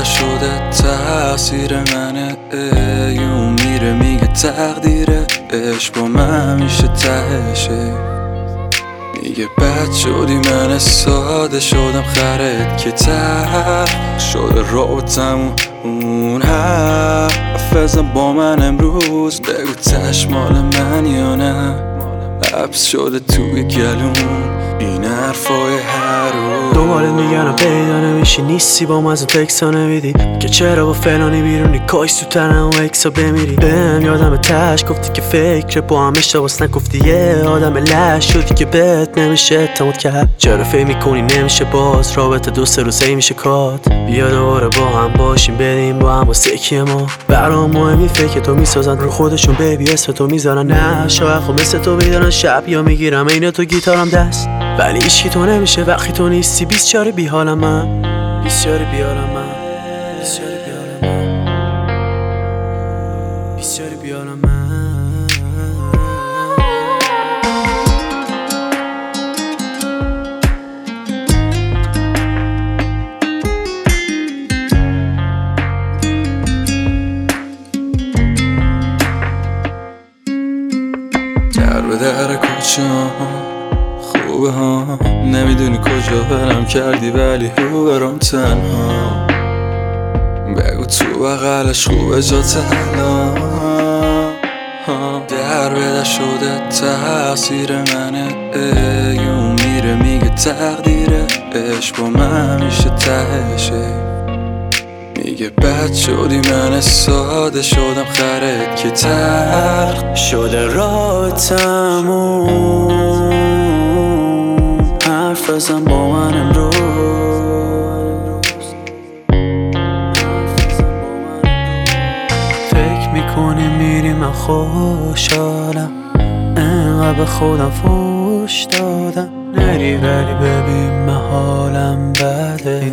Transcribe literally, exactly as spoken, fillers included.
بده شده تأثیر منه. یون میره میگه تقدیره، عشق با من میشه تهشه. میگه بد شدی من ساده شدم خرد که تر شده رابطمون. اون حرفزم با من امروز، بگو تش مال من یا نه. حبس شده توی گلون این حرفای هر روز. دوباره میگنم پیدا نمیشی، نیستی با من از اون تکسا نمیدی که چرا با فلانی بیرونی کاش تو تنم و اکسا بمیری. بهم یادم تش گفتی که فکر با هم اشتباس نگفتی، یه آدم لش شدی که بهت نمیشه اعتماد کرد. چرا فکر میکنی نمیشه باز رابطه دو سه روزه میشه کات؟ بیا دوباره با هم باشیم بریم با هم واسه کیه ما. برام مهمی فکر تو میسازن رو خودشون، بیبی اسم تو میذارن. نه شاید خب مثل تو بیدارن شب یا میگیرم عین تو گیتارم دست، ولی ایشکی تو نمیشه وقتی تو نیستی. بیسیاری بیحالم من، بیسیاری بیحالم من، بیسیاری بیحالم من، بیسیاری بیحالم من. در به در کوچه خوبه ها، نمیدونی کجا برم کردی ولی رو برام تنها. بگو تو بغلش خوبه جا تنها. در بده شده تأثیر منه. یون میره میگه تقدیره، عشق با من میشه تهشه. میگه بد شدی من ساده شدم خرد که تر شده رابطمون. حرف بزن با من امروز، فکر میکنی میری من خوشحالم، انقدر به خودم فوش دادم. نری ولی ببین من حالم بده،